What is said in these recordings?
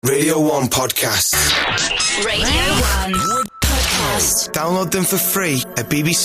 Radio 1 Podcasts. Radio 1 Podcast. Download them for free at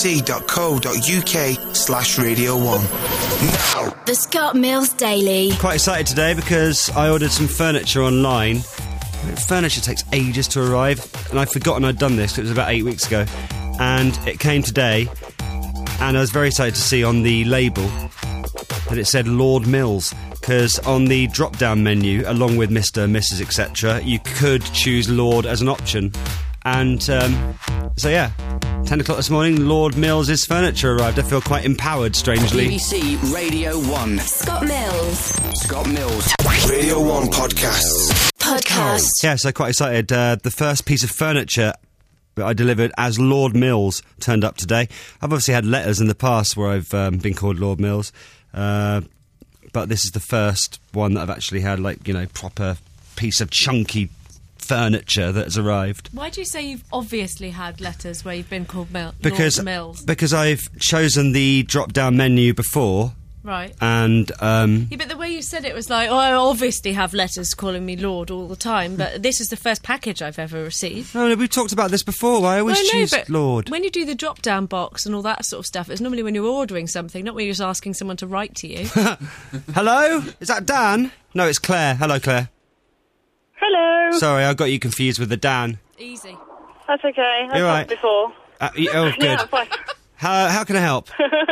bbc.co.uk/Radio 1. Now. The Scott Mills Daily. Quite excited today because I ordered some furniture online. Furniture takes ages to arrive, and I'd forgotten I'd done this. It was about 8 weeks ago. And it came today, and I was very excited to see on the label that it said Lord Mills. Because on the drop-down menu, along with Mr., Mrs., etc., you could choose Lord as an option. And, so yeah, 10 o'clock this morning, Lord Mills' furniture arrived. I feel quite empowered, strangely. BBC Radio 1. Scott Mills. Scott Mills. Radio 1 Podcasts. Podcast. Yeah, so quite excited. The first piece of furniture that I delivered as Lord Mills turned up today. I've obviously had letters in the past where I've been called Lord Mills. But this is the first one that I've actually had, like, you know, proper piece of chunky furniture that has arrived. Why do you say you've obviously had letters where you've been called Lord Mills? Because I've chosen the drop-down menu before. Right. And, Yeah, but the way you said it was like, oh, I obviously have letters calling me Lord all the time, but this is the first package I've ever received. No, we've talked about this before. I always choose but Lord. When you do the drop-down box and all that sort of stuff, it's normally when you're ordering something, not when you're just asking someone to write to you. Hello? Is that Dan? No, it's Claire. Hello, Claire. Hello. Sorry, I got you confused with the Dan. Easy. That's okay. I've You're right. before. Oh, good. Yeah, fine. How can I help?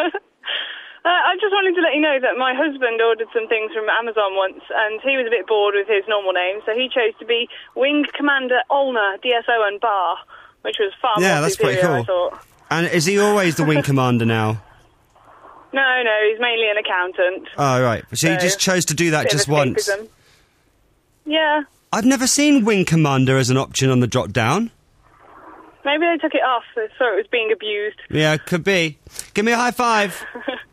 I just wanted to let you know that my husband ordered some things from Amazon once, and he was a bit bored with his normal name, so he chose to be Wing Commander Olner, DSO and Bar, which was far more that's pretty superior, cool. I thought. And is he always the wing commander now? No, he's mainly an accountant. Oh, right. So he just chose to do that Bit of just once. escapism. Yeah. I've never seen wing commander as an option on the drop-down. Maybe they took it off, so it was being abused. Yeah, could be. Give me a high five.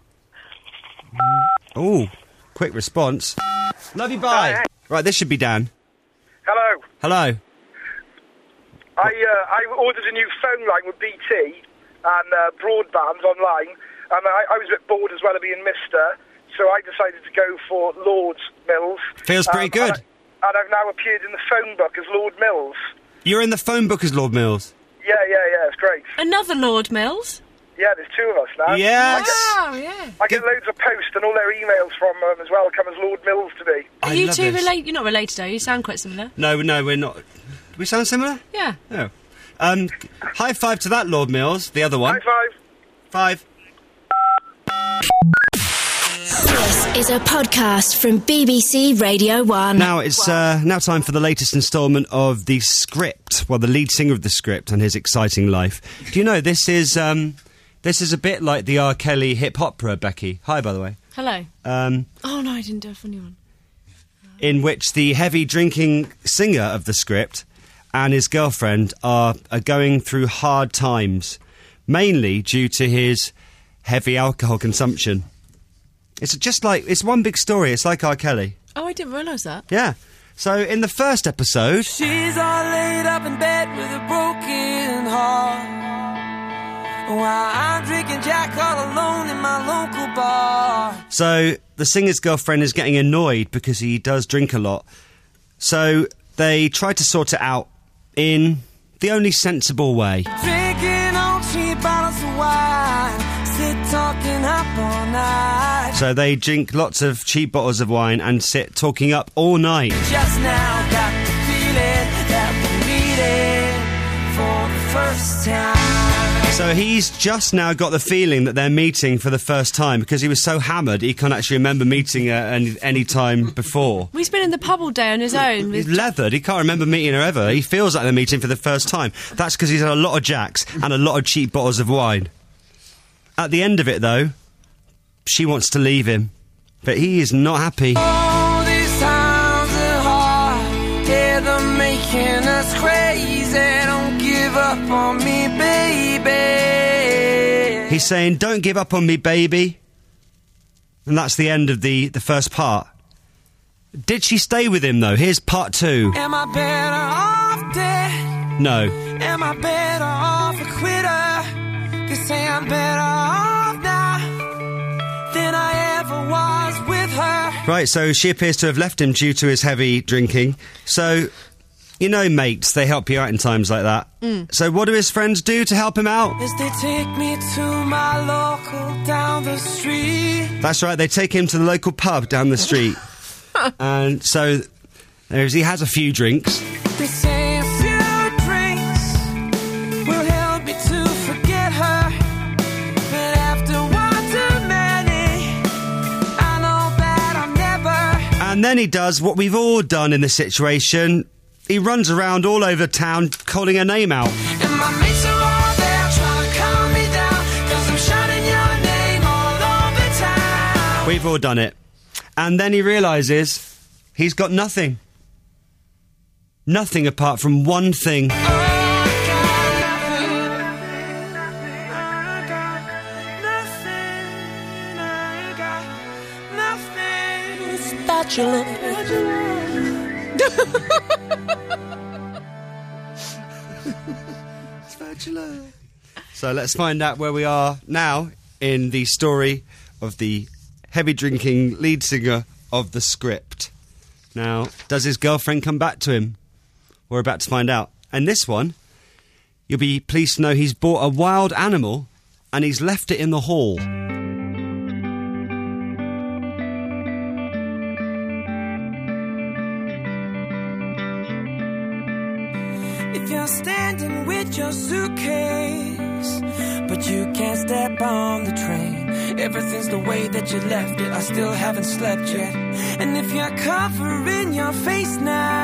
Ooh, quick response. Love you, bye. Right, this should be Dan. Hello. Hello. I ordered a new phone line with BT and broadband online, and I was a bit bored as well of being Mr., so I decided to go for Lord Mills. Feels pretty good. And I've now appeared in the phone book as Lord Mills. You're in the phone book as Lord Mills? Yeah, it's great. Another Lord Mills? Yeah, there's two of us now. Yes. I get loads of posts and all their emails from as well come as Lord Mills to me. Are you two related? You're not related, are you? You sound quite similar. No, we're not. Do we sound similar? Yeah. No. High five to that, Lord Mills, the other one. High five. 5. This is a podcast from BBC Radio 1. Now it's now time for the latest instalment of The Script. Well, the lead singer of The Script and his exciting life. Do you know, this is a bit like the R. Kelly hip opera, Becky. Hi, by the way. Hello. Oh, no, I didn't do a funny one. In which the heavy drinking singer of The Script and his girlfriend are going through hard times, mainly due to his heavy alcohol consumption. It's one big story. It's like R. Kelly. Oh, I didn't realise that. Yeah. So in the first episode, she's all laid up in bed with a broken heart, while I'm drinking Jack all alone in my local bar. So the singer's girlfriend is getting annoyed because he does drink a lot. So they try to sort it out in the only sensible way. Drinking on cheap bottles of wine, sit talking up all night. So they drink lots of cheap bottles of wine and sit talking up all night. Just now got the feeling that we're meeting for the first time. So he's just now got the feeling that they're meeting for the first time because he was so hammered he can't actually remember meeting her any time before. Well, he's been in the pub all day on his own. He's leathered. He can't remember meeting her ever. He feels like they're meeting for the first time. That's because he's had a lot of Jacks and a lot of cheap bottles of wine. At the end of it, though, she wants to leave him, but he is not happy. Oh, these times are hard, yeah, they're making us crazy. Don't give up on me, baby. He's saying, don't give up on me, baby. And that's the end of the first part. Did she stay with him, though? Here's part 2. Am I better off dead? No. Am I better off a quitter? They say I'm better off now than I ever was with her. Right, so she appears to have left him due to his heavy drinking. So, you know, mates, they help you out in times like that. So what do his friends do to help him out? As they take me to my local down the street. That's right, they take him to the local pub down the street. And so he has a few drinks. They say a few drinks will help me to forget her. But after one too many, I know that I'll never. And then he does what we've all done in this situation. He runs around all over town calling her name out. And my mates are all there trying to calm me down, 'cause I'm shouting your name all over town. We've all done it. And then he realises he's got nothing. Nothing apart from one thing. Oh, I got nothing. Spatula. So let's find out where we are now in the story of the heavy drinking lead singer of The Script. Now, does his girlfriend come back to him? We're about to find out. And this one, you'll be pleased to know he's bought a wild animal and he's left it in the hall. If you're standing with your suitcase, but you can't step on the train, everything's the way that you left it, I still haven't slept yet. And if you're covering your face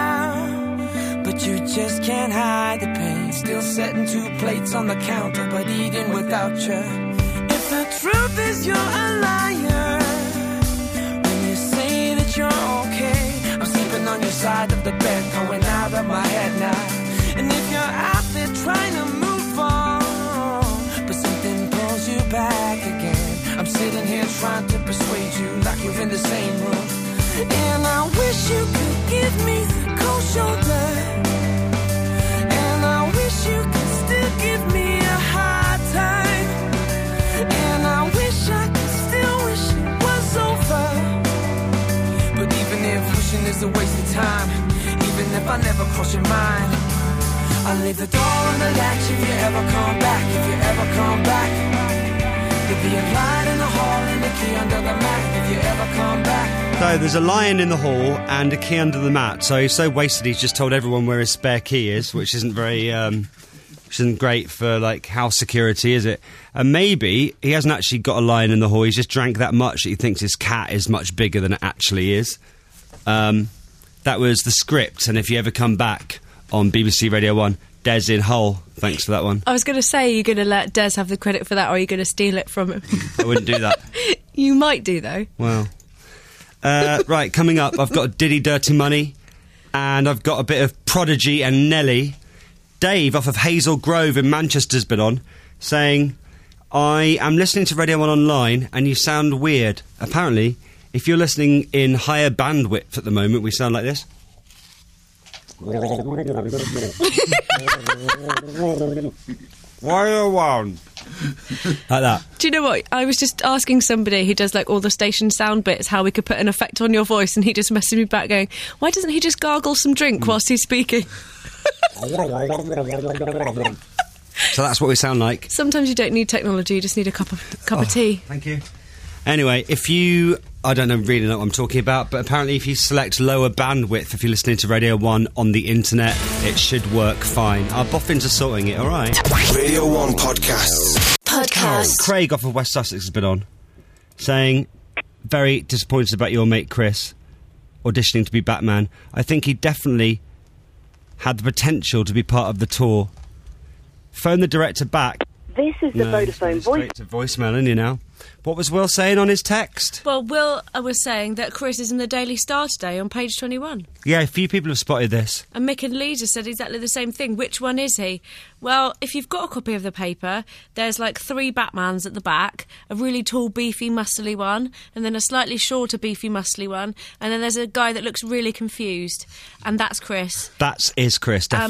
now, but you just can't hide the pain, still setting 2 plates on the counter, but eating without you. If the truth is you're a liar, when you say that you're okay, I'm sleeping on your side of the bed, going out of my head now. And if you're out there trying to move on, but something pulls you back again, I'm sitting here trying to persuade you like you're in the same room. And I wish you could give me the cold shoulder, and I wish you could still give me a hard time, and I wish I could still wish it was over. But even if wishing is a waste of time, even if I never cross your mind, I'll leave the door on the latch if you ever come back, if you ever come back. There'll be a light in the hall and a key under the mat if you ever come back. So there's a lion in the hall and a key under the mat. So he's so wasted he's just told everyone where his spare key is, which isn't very, which isn't great for like house security, is it? And maybe he hasn't actually got a lion in the hall. He's just drank that much that he thinks his cat is much bigger than it actually is. That was The Script, and if you ever come back on BBC Radio 1, Des in Hull. Thanks for that one. I was going to say, you're going to let Des have the credit for that, or are you going to steal it from him? I wouldn't do that. You might do, though. Well. Right, coming up, I've got Diddy Dirty Money, and I've got a bit of Prodigy and Nelly. Dave, off of Hazel Grove in Manchester's been on, saying, I am listening to Radio 1 online, and you sound weird. Apparently, if you're listening in higher bandwidth at the moment, we sound like this. Wire one. Like that. Do you know what? I was just asking somebody who does like all the station sound bits how we could put an effect on your voice, and he just messaged me back going, why doesn't he just gargle some drink whilst he's speaking? So that's what we sound like. Sometimes you don't need technology, you just need a cup of tea. Thank you. Anyway, if you... I don't really know what I'm talking about, but apparently if you select lower bandwidth, if you're listening to Radio 1 on the internet, it should work fine. I'll boff into sorting it, all right? Radio 1 Podcasts. Craig off of West Sussex has been on, saying, very disappointed about your mate Chris auditioning to be Batman. I think he definitely had the potential to be part of the tour. Phone the director back. This is the Vodafone voice. Straight to voicemail, isn't he now? What was Will saying on his text? Well, Will was saying that Chris is in the Daily Star today on page 21. Yeah, a few people have spotted this. And Mick and Lisa said exactly the same thing. Which one is he? Well, if you've got a copy of the paper, there's like 3 Batmans at the back, a really tall, beefy, muscly one, and then a slightly shorter, beefy, muscly one, and then there's a guy that looks really confused, and that's Chris. That is Chris, definitely.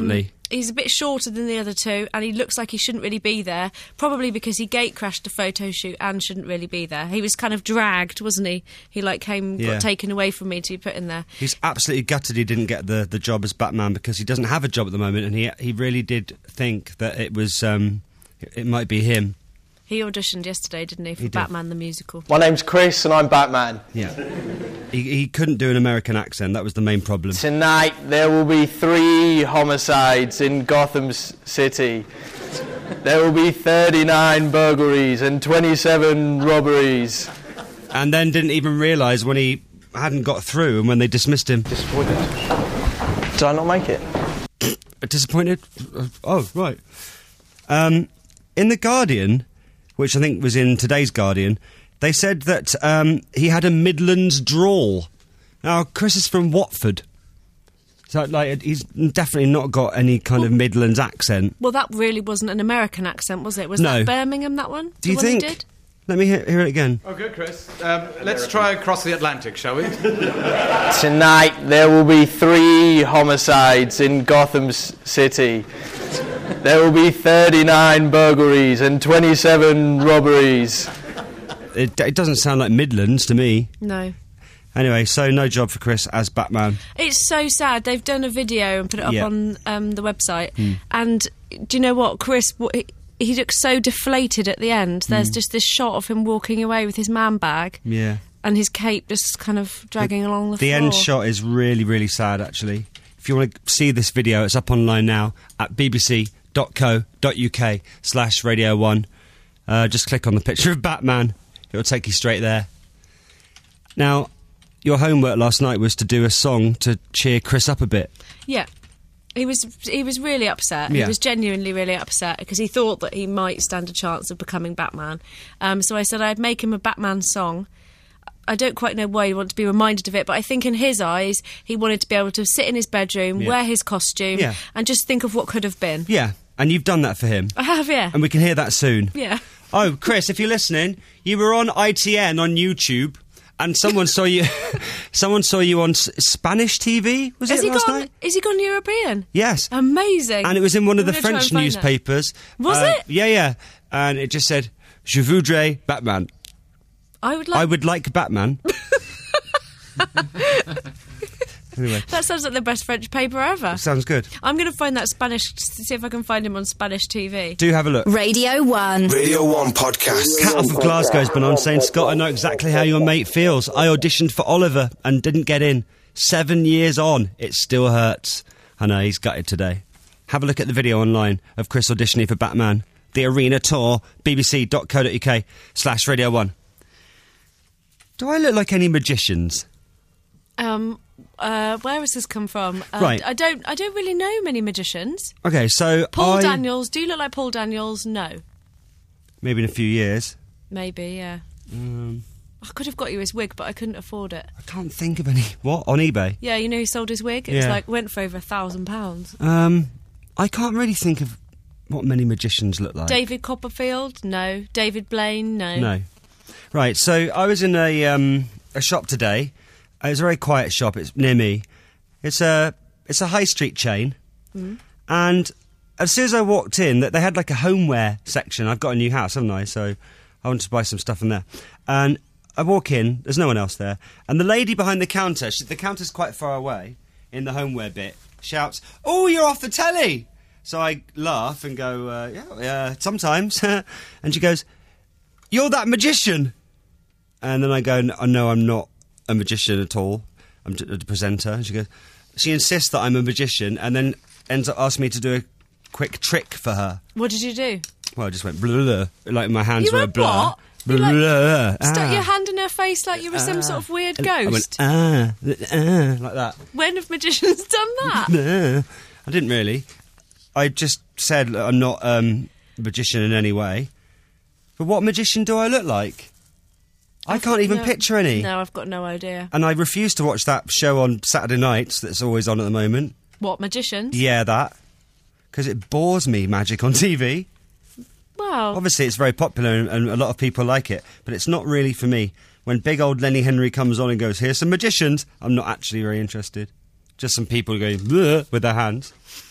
He's a bit shorter than the other two, and he looks like he shouldn't really be there, probably because he gate crashed a photo shoot and shouldn't really be there. He was kind of dragged, wasn't he? He got taken away from me to be put in there. He's absolutely gutted he didn't get the job as Batman, because he doesn't have a job at the moment, and he really did think that it was it might be him. He auditioned yesterday, didn't he, for He did. Batman the musical? My name's Chris and I'm Batman. Yeah. He couldn't do an American accent, that was the main problem. Tonight there will be 3 homicides in Gotham City. There will be 39 burglaries and 27 robberies. And then didn't even realise when he hadn't got through and when they dismissed him. Disappointed. Did I not make it? Disappointed? Oh, right. In The Guardian, which I think was in today's Guardian, they said that he had a Midlands drawl. Now, Chris is from Watford. So, like, he's definitely not got any kind of Midlands accent. Well, that really wasn't an American accent, was it? Was No. that Birmingham, that one? Do you The one think? he did? Let me hear it again. Okay, Chris. Let's try across the Atlantic, shall we? Tonight there will be 3 homicides in Gotham City. There will be 39 burglaries and 27 robberies. It doesn't sound like Midlands to me. No. Anyway, so no job for Chris as Batman. It's so sad. They've done a video and put it up Yeah. on the website. And do you know what? Chris, he looks so deflated at the end. There's just this shot of him walking away with his man bag. Yeah. And his cape just kind of dragging along the floor. The end shot is really, really sad, actually. If you want to see this video, it's up online now at bbc.co.uk/Radio1. Just click on the picture of Batman. It'll take you straight there. Now, your homework last night was to do a song to cheer Chris up a bit. Yeah. He was really upset. Yeah. He was genuinely really upset because he thought that he might stand a chance of becoming Batman. So I said I'd make him a Batman song. I don't quite know why he wanted to be reminded of it, but I think in his eyes, he wanted to be able to sit in his bedroom, wear his costume, and just think of what could have been. Yeah, and you've done that for him. I have, yeah. And we can hear that soon. Yeah. Oh, Chris, if you're listening, you were on ITN on YouTube, and someone saw you. Someone saw you on Spanish TV. Was it last night? Is he gone European? Yes. Amazing. And it was in one of the I'm gonna try French and find newspapers. that. Was it? Yeah. And it just said, "Je voudrais Batman." I would like Batman. Anyway, that sounds like the best French paper ever. sounds good. I'm going to find that Spanish, see if I can find him on Spanish TV. Do have a look. Radio 1. Radio 1 podcast. Cat off of Glasgow's been on saying, Scott, I know exactly how your mate feels. I auditioned for Oliver and didn't get in. 7 years on, it still hurts. I know, he's gutted today. Have a look at the video online of Chris auditioning for Batman. The Arena Tour, bbc.co.uk/Radio1. Do I look like any magicians? Where has this come from? Right. I don't really know many magicians. Okay, so Paul Daniels. Do you look like Paul Daniels? No. Maybe in a few years. Maybe, yeah. I could have got you his wig, but I couldn't afford it. I can't think of any. What? On eBay? Yeah, you know who sold his wig? It was went for over £1,000. I can't really think of what many magicians look like. David Copperfield? No. David Blaine? No. No. Right, so I was in a shop today. It was a very quiet shop. It's near me. It's a high street chain. And as soon as I walked in, that they had like a homeware section. I've got a new house, haven't I? So I wanted to buy some stuff in there. And I walk in, there's no one else there. And the lady behind the counter, the counter's quite far away in the homeware bit, shouts, "Oh, you're off the telly!" So I laugh and go, yeah, sometimes. And she goes, "You're that magician!" And then I go, "No, I'm not a magician at all. I'm a presenter." And she insists that I'm a magician and then ends up asking me to do a quick trick for her. What did you do? Well, I just went blah, like my hands You were a went blur. what? Blah, You like blah, Stuck your hand in her face like you were some sort of weird ghost. I went, like that. When have magicians done that? I didn't really. I just said that I'm not a magician in any way. But what magician do I look like? I can't even picture any. No, I've got no idea. And I refuse to watch that show on Saturday nights that's always on at the moment. What, magicians? Yeah, that. Because it bores me, magic on TV. Well, Obviously, it's very popular and a lot of people like it, but it's not really for me. When big old Lenny Henry comes on and goes, "Here's some magicians," I'm not actually very interested. Just some people going "Bleh," with their hands.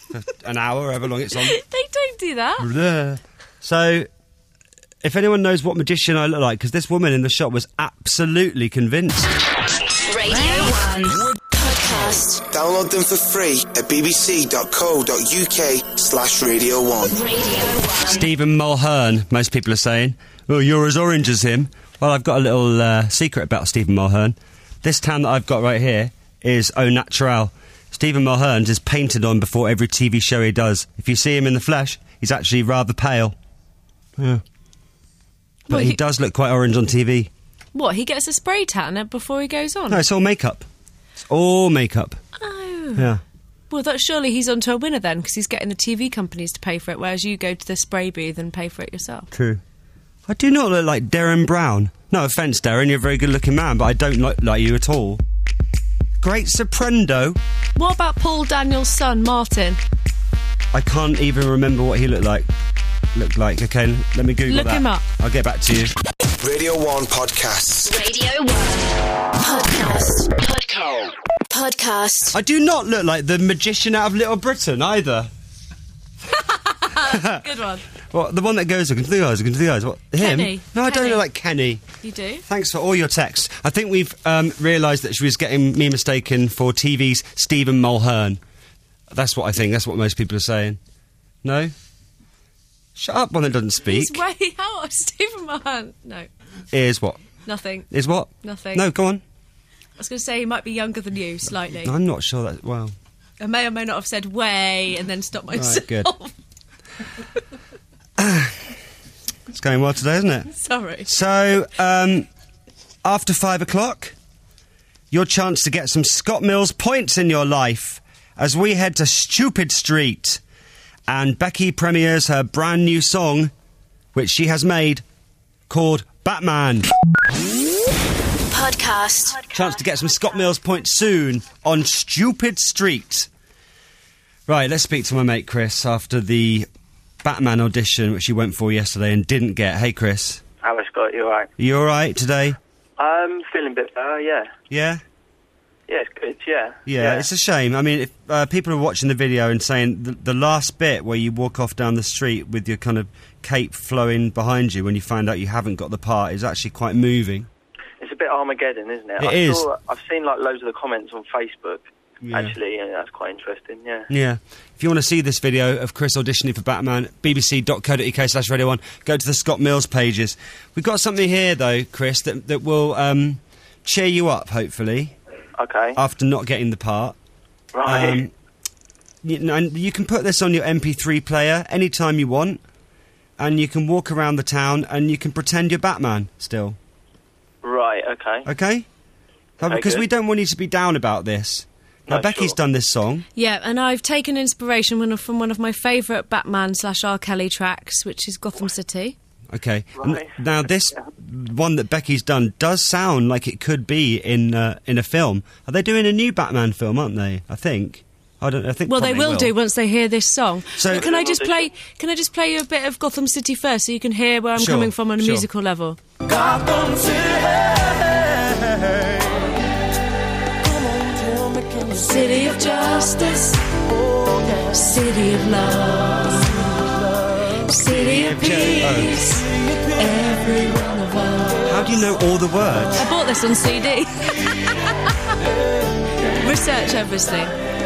for an hour, however long it's on. They don't do that. So, if anyone knows what magician I look like, because this woman in the shop was absolutely convinced. Radio 1 Podcast. Download them for free at bbc.co.uk/Radio 1. Radio 1. Stephen Mulhern, most people are saying. Oh, you're as orange as him. Well, I've got a little secret about Stephen Mulhern. This tan that I've got right here is au naturel. Stephen Mulhern is painted on before every TV show he does. If you see him in the flesh, he's actually rather pale. Yeah. But he does look quite orange on TV. What, he gets a spray tan before he goes on? No, it's all makeup. It's all makeup. Oh. Yeah. Well, surely he's onto a winner then, because he's getting the TV companies to pay for it, whereas you go to the spray booth and pay for it yourself. True. I do not look like Darren Brown. No offence, Darren, you're a very good-looking man, but I don't look like you at all. Great soprendo. What about Paul Daniels' son, Martin? I can't even remember what he looked like. Okay, let me Google that. Look him up. I'll get back to you. Radio 1 Podcasts. Radio 1 Podcast. I do not look like the magician out of Little Britain either. Good one. What, the one that goes, look into the eyes, What, him? Kenny. No, I don't Kenny. look like Kenny. You do? Thanks for all your texts. I think we've realised that she was getting me mistaken for TV's Stephen Mulhern. That's what I think. That's what most people are saying. No? Shut up, one that doesn't speak. He's way out. Stephen Mulhern. No. Is what? Nothing. Is what? Nothing. No, go on. I was going to say he might be younger than you, slightly. I'm not sure that... Well... I may or may not have said way and then stopped myself. Right, good. It's going well today, isn't it? Sorry. So, after 5 o'clock, your chance to get some Scott Mills points in your life as we head to Stupid Street and Becky premieres her brand new song, which she has made, called Batman. Podcast. Chance to get some Scott Mills points soon on Stupid Street. Right, let's speak to my mate Chris after the Batman audition, which he went for yesterday and didn't get. Hey, Chris. Hello, Scott. You alright? You alright today? I'm feeling a bit better, yeah. Yeah? Yeah, it's good, yeah. Yeah, it's a shame. I mean, if people are watching the video and saying the last bit where you walk off down the street with your kind of cape flowing behind you when you find out you haven't got the part is actually quite moving. It's a bit Armageddon, isn't it? It is. I've seen like loads of the comments on Facebook, Yeah. actually, and that's quite interesting, yeah. Yeah. If you want to see this video of Chris auditioning for Batman, bbc.co.uk/Radio1, go to the Scott Mills pages. We've got something here, though, Chris, that will cheer you up, hopefully. Okay. After not getting the part. Right. And you can put this on your MP3 player anytime you want, and you can walk around the town and you can pretend you're Batman still. Right, okay. Okay? Because good. we don't want you to be down about this. Now, No, Becky's sure. done this song. Yeah, and I've taken inspiration from one of my favourite Batman/R. Kelly tracks, which is Gotham City. Okay. Right. Now, this one that Becky's done does sound like it could be in a film. Are they doing a new Batman film, aren't they? I think. I think. Well, they probably will do once they hear this song. So- But can I just play you a bit of Gotham City first, so you can hear where I'm Sure, coming from on a sure. musical level? Gotham City of justice, city of love, city of peace, every one of us. How do you know all the words? I bought this on CD. Research, obviously.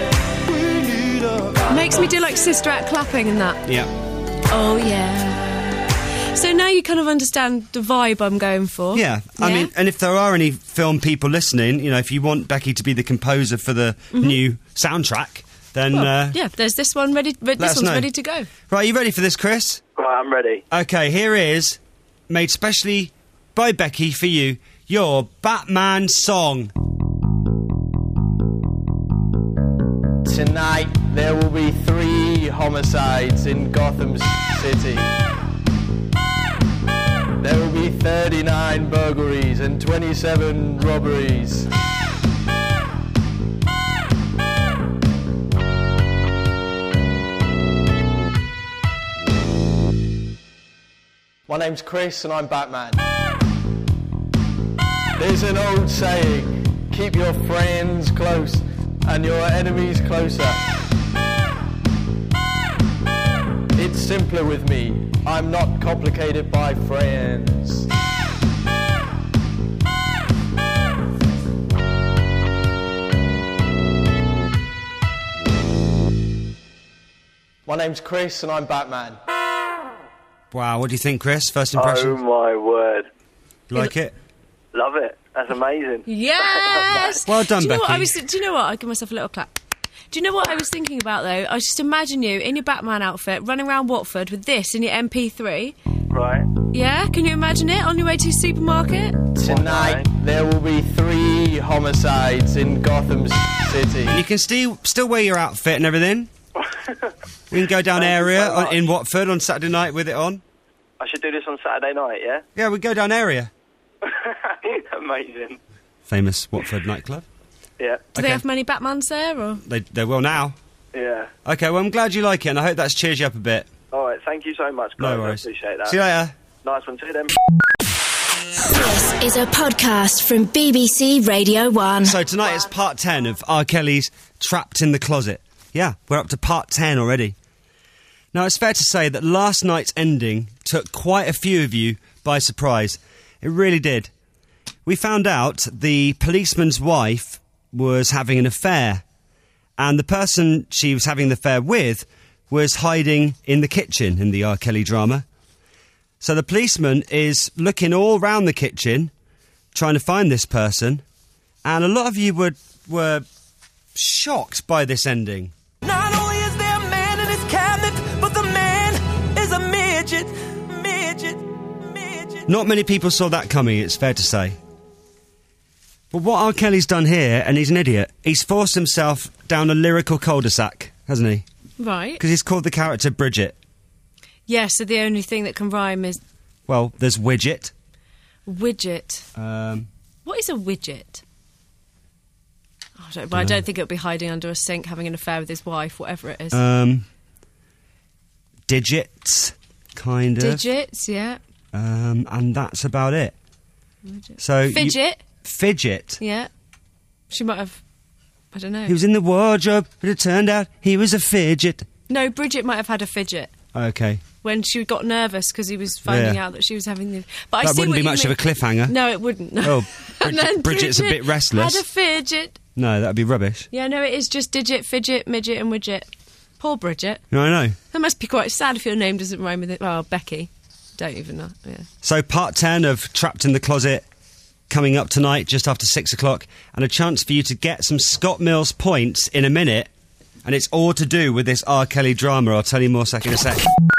Makes me do like Sister Act clapping and that. Yeah. Oh, yeah. So now you kind of understand the vibe I'm going for. Yeah. I mean, and if there are any film people listening, you know, if you want Becky to be the composer for the new soundtrack, then yeah, there's this one ready. This us one's know. ready to go. Right, you ready for this, Chris? Right, I'm ready. Okay, here is, made specially by Becky for you, your Batman song. Tonight there will be 3 homicides in Gotham City. There will be 39 burglaries and 27 robberies. My name's Chris and I'm Batman. There's an old saying, keep your friends close and your enemies closer. simpler with me. I'm not complicated by friends. My name's Chris and I'm Batman. Wow, what do you think, Chris? First impressions? Oh my word. You like it? Love it. That's amazing. Yes! Well done, do you know Becky. do you know what? I'll give myself a little clap. Do you know what I was thinking about, though? I just imagine you in your Batman outfit running around Watford with this in your MP3. Right. Yeah? Can you imagine it on your way to the supermarket? Tonight there will be 3 homicides in Gotham City. And you can still wear your outfit and everything. We can go down area in Watford on Saturday night with it on. I should do this on Saturday night, yeah? Yeah, we go down area. Amazing. Famous Watford nightclub. Yeah. Do they have many Batmans there, or...? They will now. Yeah. Okay, well, I'm glad you like it, and I hope that's cheers you up a bit. All right, thank you so much, guys. No worries. I appreciate that. See you later. Nice one. See you then. This is a podcast from BBC Radio 1. So tonight is part 10 of R. Kelly's Trapped in the Closet. Yeah, we're up to part 10 already. Now, it's fair to say that last night's ending took quite a few of you by surprise. It really did. We found out the policeman's wife was having an affair, and the person she was having the affair with was hiding in the kitchen in the R. Kelly drama. So the policeman is looking all round the kitchen, trying to find this person, and a lot of you were shocked by this ending. Not only is there a man in his cabinet, but the man is a midget. Not many people saw that coming, it's fair to say. But what R. Kelly's done here, and he's an idiot, he's forced himself down a lyrical cul-de-sac, hasn't he? Right. Because he's called the character Bridget. Yes, so the only thing that can rhyme is... Well, there's Widget. Widget. What is a widget? I don't think it'll be hiding under a sink, having an affair with his wife, whatever it is. Digits, kind of. Digits, yeah. And that's about it. Widget. So Fidget. Fidget. Yeah. She might have... I don't know. He was in the wardrobe, but it turned out he was a fidget. No, Bridget might have had a fidget. Okay. When she got nervous because he was finding out that she was having the... But that wouldn't be much of a cliffhanger. No, it wouldn't. No. Oh, Bridget's a bit restless. Had a fidget. No, that'd be rubbish. Yeah, no, it is just digit, fidget, midget and widget. Poor Bridget. No, I know. That must be quite sad if your name doesn't rhyme with it. Well, Becky. Don't even know. Yeah. So part 10 of Trapped in the Closet coming up tonight just after 6 o'clock, and a chance for you to get some Scott Mills points in a minute, and it's all to do with this R. Kelly drama. I'll tell you more in a sec.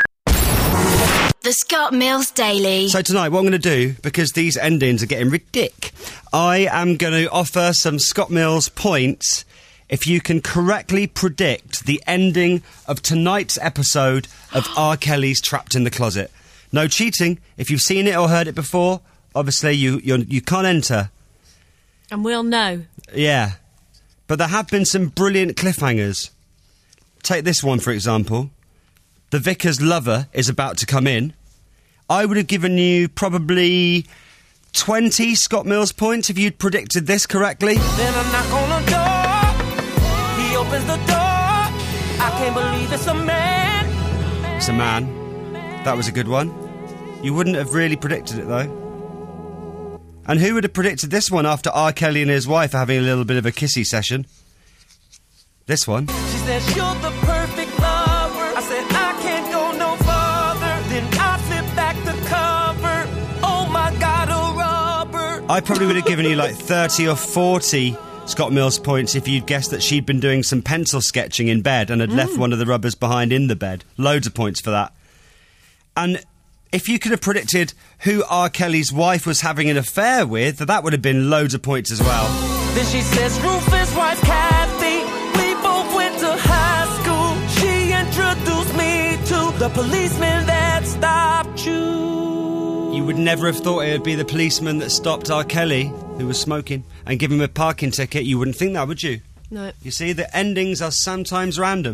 The Scott Mills Daily. So tonight, what I'm going to do, because these endings are getting ridiculous, I am going to offer some Scott Mills points if you can correctly predict the ending of tonight's episode of R. Kelly's Trapped in the Closet. No cheating. If you've seen it or heard it before, obviously you can't enter. And we'll know. Yeah. But there have been some brilliant cliffhangers. Take this one, for example. The vicar's lover is about to come in. I would have given you probably 20 Scott Mills points if you'd predicted this correctly. Then I knock on the door. He opens the door. I can't believe it's a man. It's a man. That was a good one. You wouldn't have really predicted it, though. And who would have predicted this one after R. Kelly and his wife are having a little bit of a kissy session? This one. She said, you're the perfect lover. I said, I can't go no further. Then I flip back the cover. Oh my God, a rubber. I probably would have given you like 30 or 40 Scott Mills points if you'd guessed that she'd been doing some pencil sketching in bed and had left one of the rubbers behind in the bed. Loads of points for that. And if you could have predicted who R. Kelly's wife was having an affair with, that would have been loads of points as well. Then she says, Rufus' wife Kathy, we both went to high school. She introduced me to the policeman that stopped you. You would never have thought it would be the policeman that stopped R. Kelly, who was smoking, and give him a parking ticket. You wouldn't think that, would you? No. You see, the endings are sometimes random.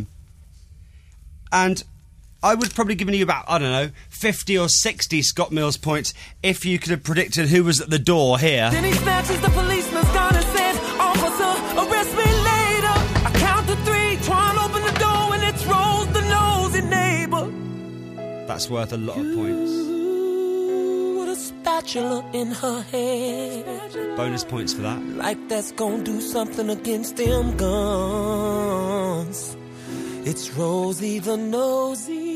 And I would probably given you about, 50 or 60 Scott Mills points if you could have predicted who was at the door here. Then he snatches the policeman's gun and says, officer, arrest me later. I count to 3, try and open the door, and it's Rose, the nosy neighbor. That's worth a lot of points. With a spatula in her hand. Bonus points for that. Like that's gonna do something against them guns. It's Rosie the Nosy.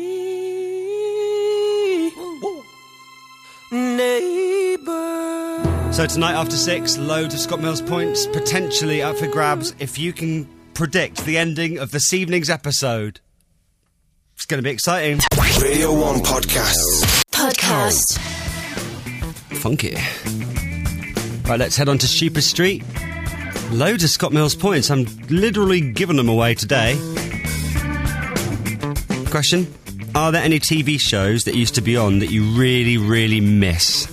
Neighbor. So tonight after 6, loads of Scott Mills points potentially up for grabs if you can predict the ending of this evening's episode. It's going to be exciting. Radio 1 Podcasts. Podcast. Funky. Right, let's head on to Stupid Street. Loads of Scott Mills points. I'm literally giving them away today. Question: are there any TV shows that used to be on that you really, really miss?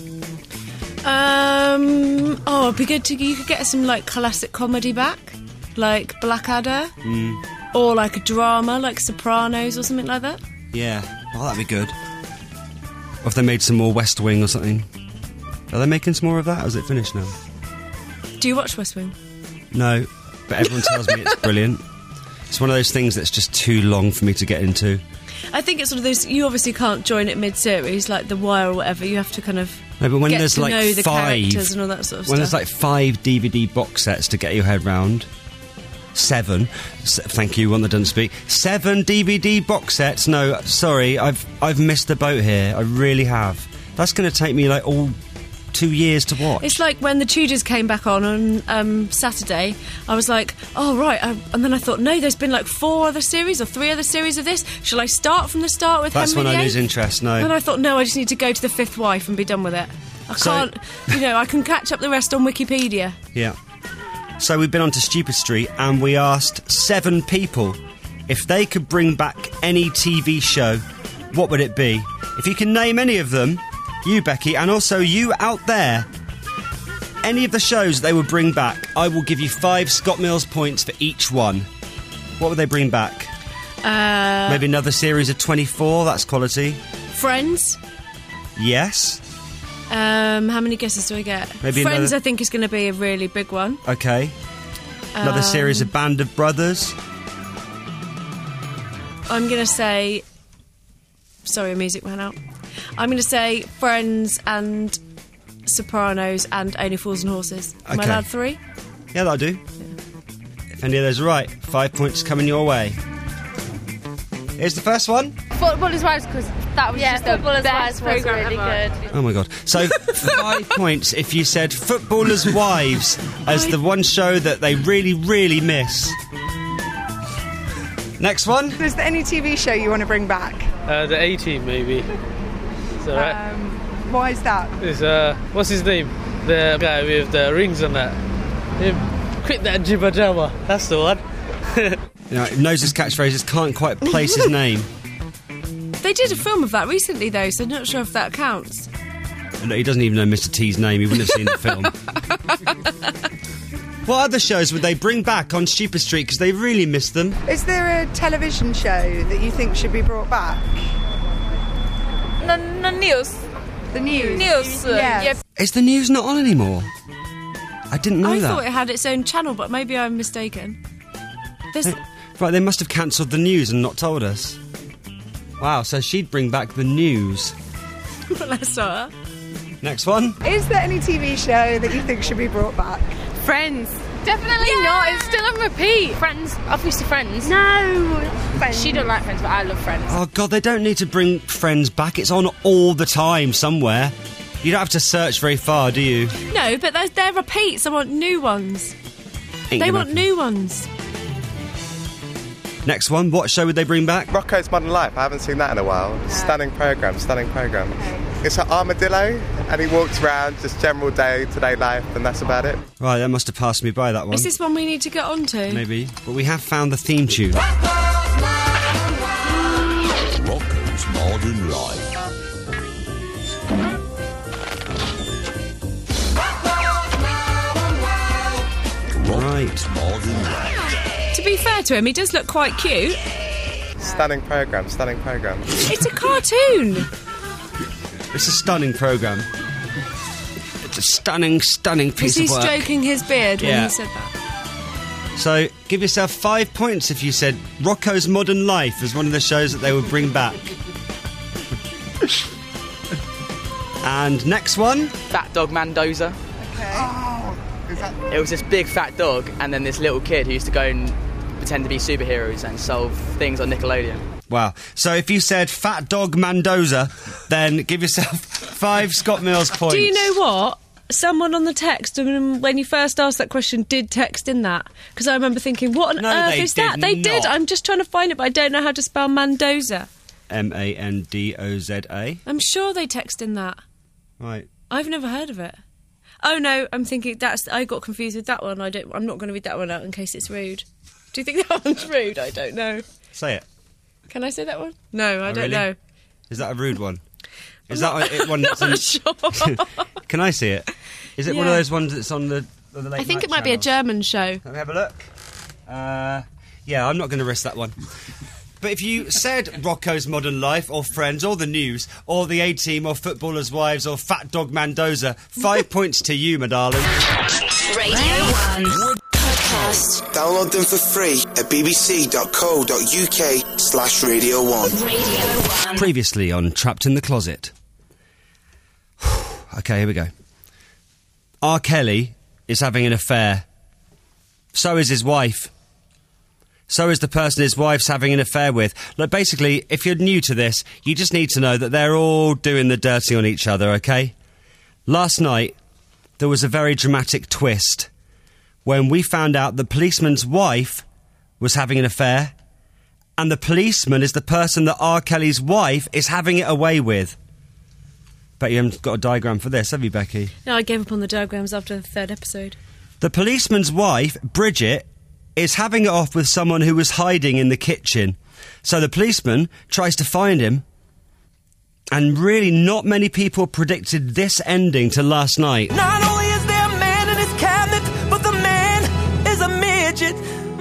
It'd be good you could get some like classic comedy back, like Blackadder, or like a drama like Sopranos or something like that. Yeah, oh, that'd be good. Or if they made some more West Wing or something. Are they making some more of that, or is it finished now? Do you watch West Wing? No, but everyone tells me it's brilliant. It's one of those things that's just too long for me to get into. I think it's one of those, you obviously can't join it mid-series, like The Wire or whatever. You have to kind of no, but when get there's to like know the 5 characters and all that sort of when stuff. there's like 5 DVD box sets to get your head round, 7. Thank you, one that doesn't speak. 7 DVD box sets. No, sorry, I've missed the boat here. I really have. That's going to take me like all 2 years to watch. It's like when the Tudors came back on Saturday, I was like, oh right, and then I thought, no, there's been like 4 other series or 3 other series of this. Shall I start from the start with That's Henry when I VIII? lose interest, no. And I thought, no, I just need to go to the 5th wife and be done with it. I can't, I can catch up the rest on Wikipedia. Yeah. So we've been on to Stupid Street and we asked 7 people if they could bring back any TV show, what would it be? If you can name any of them, you, Becky, and also you out there, any of the shows they would bring back, I will give you 5 Scott Mills points for each one. What would they bring back? Maybe another series of 24, that's quality. Friends. Yes. How many guesses do I get? Maybe Friends, another... I think, is going to be a really big one. Okay. Another series of Band of Brothers. I'm going to say... Sorry, music went out. I'm going to say Friends and Sopranos and Only Fools and Horses. Am I allowed 3? Yeah, that'll do. Yeah. If any of those are right, 5 points coming your way. Here's the first one. Footballers' Wives, because that was just the best programme really ever. Good. Oh my god. So 5 points if you said Footballers' Wives as the one show that they really, really miss. Next one. Is there any TV show you want to bring back? The A-Team, maybe. Is that right? Why is that? Is what's his name? The guy with the rings on that. Him. Quit that jibber jabber. That's the one. You know, knows his catchphrases, can't quite place his name. They did a film of that recently, though, so I'm not sure if that counts. No, he doesn't even know Mr. T's name. He wouldn't have seen the film. What other shows would they bring back on Stupid Street? Because they really miss them. Is there a television show that you think should be brought back? The news. The news? News. Yes. Is the news not on anymore? I didn't know that. I thought it had its own channel, but maybe I'm mistaken. Right, they must have cancelled the news and not told us. Wow, so she'd bring back the news. Bless her. Next one. Is there any TV show that you think should be brought back? Friends. Definitely not. It's still on repeat. Friends. Obviously Friends. No. Friends. She don't like Friends, but I love Friends. Oh, God, they don't need to bring Friends back. It's on all the time somewhere. You don't have to search very far, do you? No, but they're repeats. I want new ones. They want new ones. Next one. What show would they bring back? Rocko's Modern Life. I haven't seen that in a while. Stunning programme. Okay. It's an armadillo, and he walks around, just general day-to-day life, and that's about it. Right, that must have passed me by, that one. Is this one we need to get onto? Maybe. But we have found the theme tune. Rocko's Modern Life. Right. Modern Life. To be fair to him, he does look quite cute. Stunning programme. It's a cartoon. It's a stunning programme. It's a stunning piece of work. Was he stroking his beard when Yeah. he said that? So, give yourself 5 points if you said Rocko's Modern Life as one of the shows that they would bring back. And next one. Fat Dog Mendoza. Okay. It was this big fat dog, and then this little kid who used to go and pretend to be superheroes and solve things on Nickelodeon. Wow. So if you said Fat Dog Mendoza, then give yourself 5 Scott Mills points. Do you know what? Someone on the text, when you first asked that question, did text in that. Because I remember thinking, what on earth is that? They did. I'm just trying to find it, but I don't know how to spell Mendoza. Mandoza. I'm sure they text in that. Right. I've never heard of it. Oh no, I'm thinking I got confused with that one. I'm not going to read that one out in case it's rude. Do you think that one's rude? I don't know. Say it. Can I say that one? No, I don't really? know. Is that a rude one? Is that one that's not sure. Can I see it? Is it one of those ones that's on the late I think night it might be a German show. Let me have a look. Yeah, I'm not going to risk that one. But if you said Rocco's Modern Life, or Friends, or The News, or The A-Team, or Footballers' Wives, or Fat Dog Mendoza, 5 points to you, my darling. Radio 1 Podcast. Download them for free at bbc.co.uk/Radio 1. Radio 1. Previously on Trapped in the Closet. Okay, here we go. R. Kelly is having an affair. So is his wife. So is the person his wife's having an affair with. Look, basically, if you're new to this, you just need to know that they're all doing the dirty on each other, okay? Last night, there was a very dramatic twist when we found out the policeman's wife was having an affair, and the policeman is the person that R. Kelly's wife is having it away with. Bet you haven't got a diagram for this, have you, Becky? No, I gave up on the diagrams after the 3rd episode. The policeman's wife, Bridget, is having it off with someone who was hiding in the kitchen. So the policeman tries to find him, and really not many people predicted this ending to last night. Not only is there a man in his cabinet, but the man is a midget.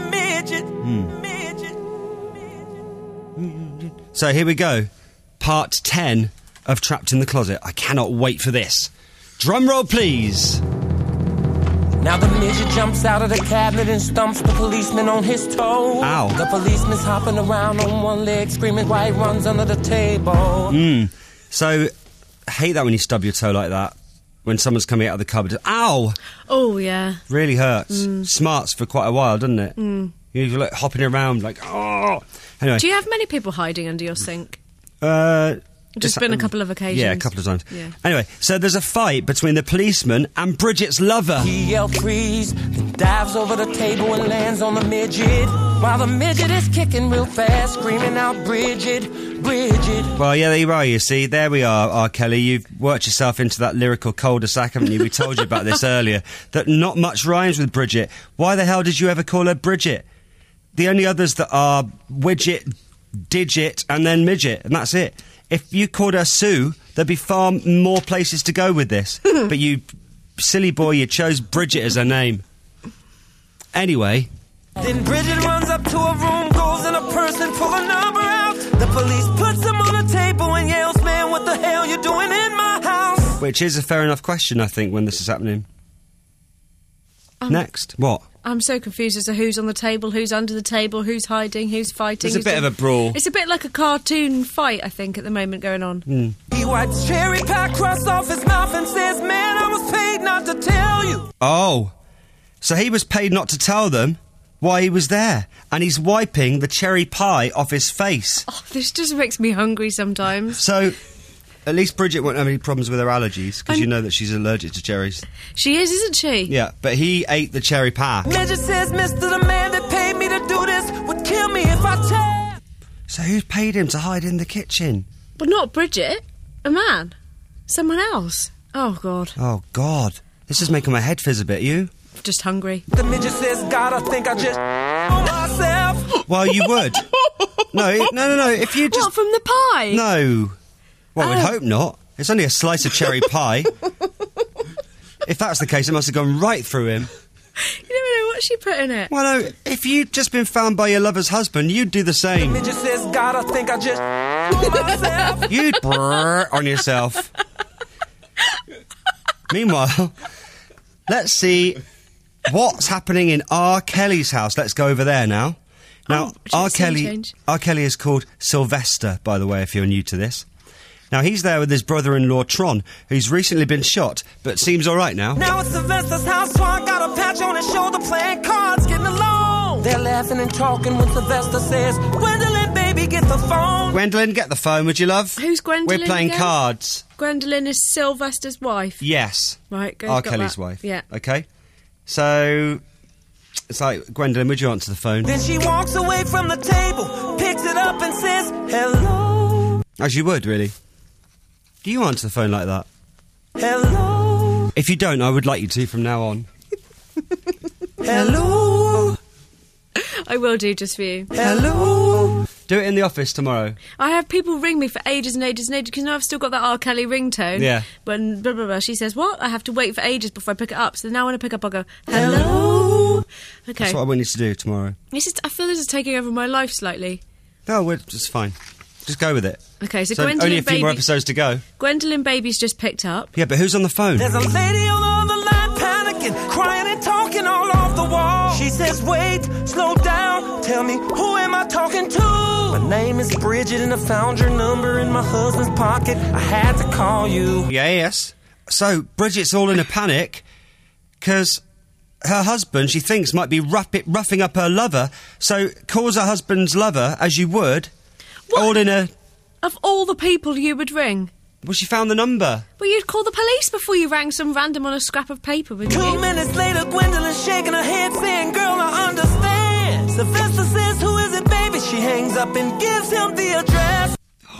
So here we go. Part 10 of Trapped in the Closet. I cannot wait for this. Drum roll, please. Now the midget jumps out of the cabinet and stumps the policeman on his toe. Ow. The policeman's hopping around on one leg, screaming while he runs under the table. So, I hate that when you stub your toe like that. When someone's coming out of the cupboard. Ow! Oh, yeah. Really hurts. Smarts for quite a while, doesn't it? You're like hopping around like, oh! Anyway. Do you have many people hiding under your sink? Just been a couple of occasions. Yeah, a couple of times. Yeah. Anyway, so there's a fight between the policeman and Bridget's lover. He yelled freeze, then dives over the table and lands on the midget. While the midget is kicking real fast, screaming out, Bridget. Well, yeah, there you are, you see. There we are, R. Kelly. You've worked yourself into that lyrical cul-de-sac, haven't you? We told you about this earlier, that not much rhymes with Bridget. Why the hell did you ever call her Bridget? The only others that are Widget, Digit, and then Midget, and that's it. If you called her Sue, there'd be far more places to go with this. But you silly boy, you chose Bridget as her name. Anyway. Then Bridget runs up to a room, goes in a purse and pull a number out. The police puts him on a table and yells, man, what the hell you doing in my house? Which is a fair enough question, I think, when this is happening. Next. What? I'm so confused as to who's on the table, who's under the table, who's hiding, who's fighting. It's a bit of a brawl. It's a bit like a cartoon fight, I think, at the moment going on. He wipes cherry pie crust off his mouth and says, man, I was paid not to tell you. Oh. So he was paid not to tell them why he was there. And he's wiping the cherry pie off his face. Oh, this just makes me hungry sometimes. So, at least Bridget won't have any problems with her allergies, because you know that she's allergic to cherries. She is, isn't she? Yeah, but he ate the cherry pie. Midget says, Mr. The man that paid me to do this would kill me if I tell. So who's paid him to hide in the kitchen? But not Bridget. A man. Someone else. Oh, God. Oh, God. This is making my head fizz a bit, you? Just hungry. The midget says, God, I think I just myself. Well, you would. No. If you just... What, from the pie? No. Well, we'd hope not. It's only a slice of cherry pie. If that's the case, it must have gone right through him. You never know what she put in it. Well, no, if you'd just been found by your lover's husband, you'd do the same. The midget says, God, I think I just myself. You'd brrr on yourself. Meanwhile, let's see what's happening in R. Kelly's house. Let's go over there now. Now, R. Kelly is called Sylvester, by the way, if you're new to this. Now, he's there with his brother-in-law, Tron, who's recently been shot, but seems all right now. Now it's Sylvester's house, so I got a patch on his shoulder playing cards, getting along. They're laughing and talking when Sylvester says, Gwendolyn, baby, get the phone. Gwendolyn, get the phone, would you, love? Who's Gwendolyn We're playing again? cards. Gwendolyn is Sylvester's wife. Yes. Right, go. R. got Kelly's that. wife. Yeah. Okay. So, it's like, Gwendolyn, would you answer the phone? Then she walks away from the table, picks it up and says, hello. As you would, really. Do you answer the phone like that? Hello. If you don't, I would like you to from now on. Hello. I will do just for you. Hello. Do it in the office tomorrow. I have people ring me for ages and ages and ages because I've still got that R. Kelly ringtone. Yeah. When blah, blah, blah, she says, what? I have to wait for ages before I pick it up. So now when I pick up, I'll go, hello. Okay. That's what I want you to do tomorrow. I feel this is taking over my life slightly. No, it's fine. Just go with it. Okay, so only a few more episodes to go. Gwendolyn Baby's just picked up. Yeah, but who's on the phone? There's a lady on the line panicking, crying and talking all off the wall. She says, wait, slow down, tell me, who am I talking to? My name is Bridget and I found your number in my husband's pocket. I had to call you. Yes. So, Bridget's all in a panic because her husband, she thinks, might be roughing up her lover. So, calls her husband's lover, as you would, all in a... Of all the people you would ring? Well, she found the number. Well, you'd call the police before you rang some random on a scrap of paper, wouldn't you? 2 minutes later, Gwendolyn's shaking her head, saying, girl, I understand. Sylvester says, who is it, baby? She hangs up and gives him the address.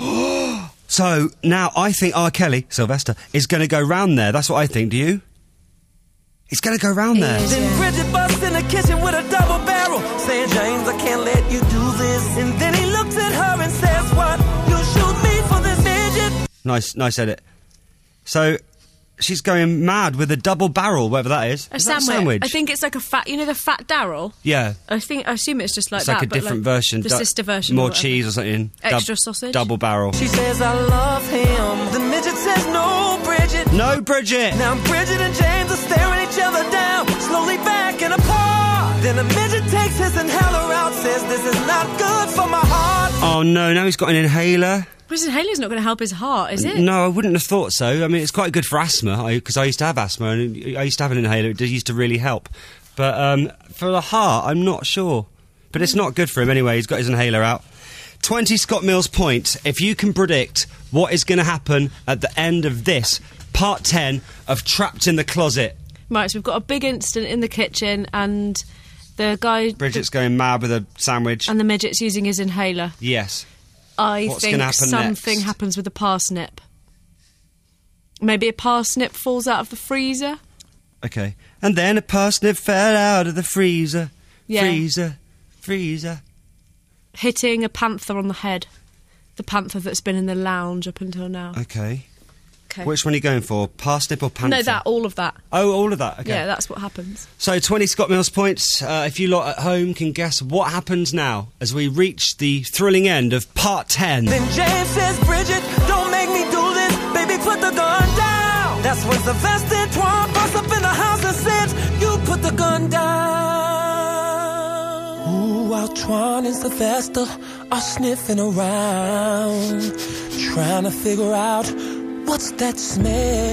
So, now I think R. Kelly, Sylvester, is going to go round there. That's what I think, do you? He's going to go round there. Then Bridget busts in the kitchen with a double barrel, saying, James, I can't let you do this. And then he looks at her and says, what? You'll shoot me for this midget? Nice edit. So, she's going mad with a double barrel, whatever that is. A Is that sandwich. I think it's like a fat, you know the Fat Darryl? Yeah. I assume it's just like It's that. like a but different version. The sister version. More or whatever. cheese or something. Extra sausage. Double barrel. She says, I love him. The midget says, no, Bridget. No, Bridget. Now Bridget and James are staring each other down, slowly backing apart. Then the midget takes his inhaler out, says, this is not good for my heart. Oh, no, now he's got an inhaler. Well, his inhaler's not going to help his heart, is it? No, I wouldn't have thought so. I mean, it's quite good for asthma, because I used to have asthma, and I used to have an inhaler. It used to really help. But for the heart, I'm not sure. But it's not good for him anyway. He's got his inhaler out. 20 Scott Mills points if you can predict what is going to happen at the end of this, part 10 of Trapped in the Closet. Right, so we've got a big incident in the kitchen, and the guy... Bridget's going mad with a sandwich. And the midget's using his inhaler. Yes. I What's think gonna happen something next? happens with a parsnip. Maybe a parsnip falls out of the freezer. Okay. And then a parsnip fell out of the freezer. Yeah. Freezer. Hitting a panther on the head. The panther that's been in the lounge up until now. Okay. Okay. Which one are you going for? Parsnip or panther? No, all of that. Oh, all of that, okay. Yeah, that's what happens. So, 20 Scott Mills points. If you lot at home can guess what happens now as we reach the thrilling end of part 10. Then James says, Bridget, don't make me do this. Baby, put the gun down. That's when Sylvester and Twan bust up in the house and says, you put the gun down. Ooh, while Twan and Sylvester are sniffing around, trying to figure out what's that smell,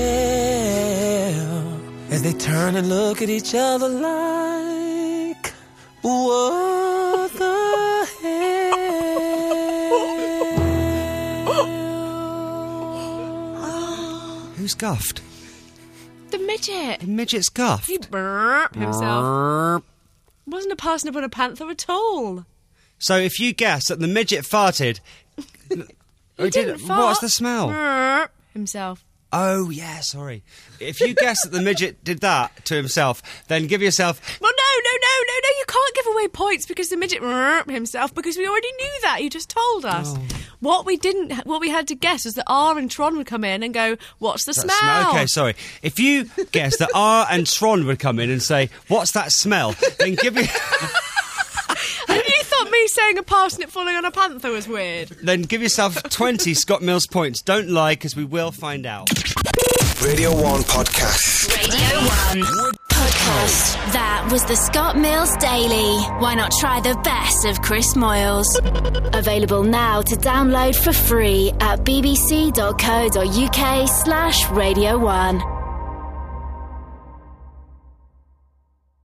as they turn and look at each other like, what the hell? Who's guffed? The midget. The midget's guffed. He burped himself. Wasn't a parsnip on a panther at all. So, if you guess that the midget farted... He didn't fart. What's the smell? Burp himself. Oh, yeah, sorry. If you guess that the midget did that to himself, then give yourself... Well, no, you can't give away points because the midget himself, because we already knew that. You just told us. Oh. What we had to guess was that R and Tron would come in and go, what's the That smell? Okay, sorry. If you guess that R and Tron would come in and say, what's that smell, then give me... And you thought me saying a parsnip falling on a panther was weird? Then give yourself 20 Scott Mills points. Don't lie, because we will find out. Radio 1 podcast. Radio 1 podcast. That was the Scott Mills Daily. Why not try the best of Chris Moyles? Available now to download for free at bbc.co.uk/Radio 1.